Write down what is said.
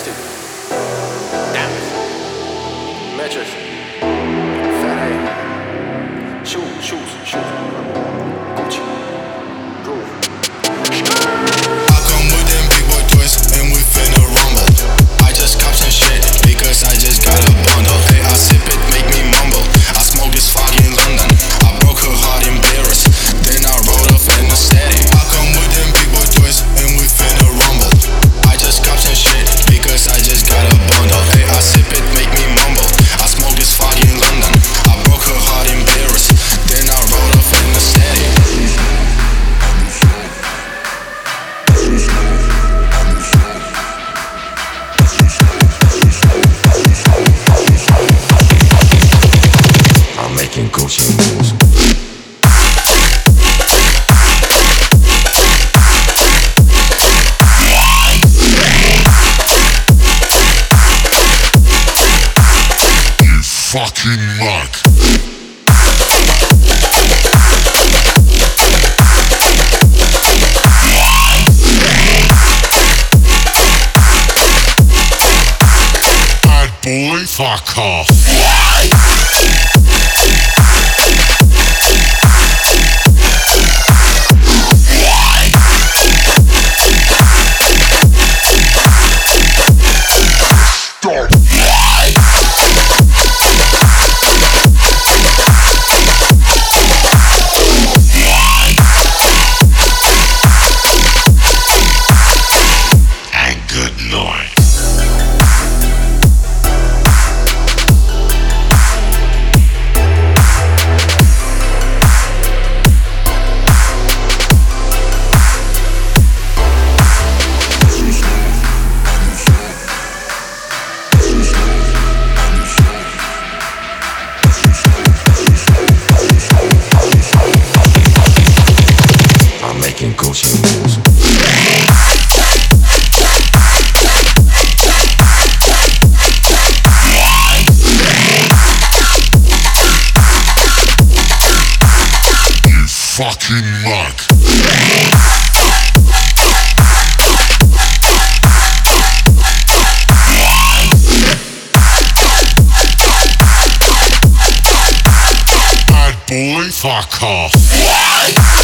Majestic, Diamonds, Mattress, Fat A, shoes, Gucci, Groove. I come with them big boy toys and we finna rumble. I just cop some shit because I just got a bundle. Hey, I sip it, make me mumble. I smoke this fog in London. I broke her heart in Paris, then I rode off in a steady. I come with them big boy toys and we finna rumble. I just cop some shit because I just got a bundle. Hey, I sip it, make me mumble. I smoke this fog in London. I broke her heart in Paris, then I rode off in a steady. I'm making Gucci moves. You fucking mug. Bad boy, fuck off. Gucci moves. You fucking mug. Bad boy, fuck off.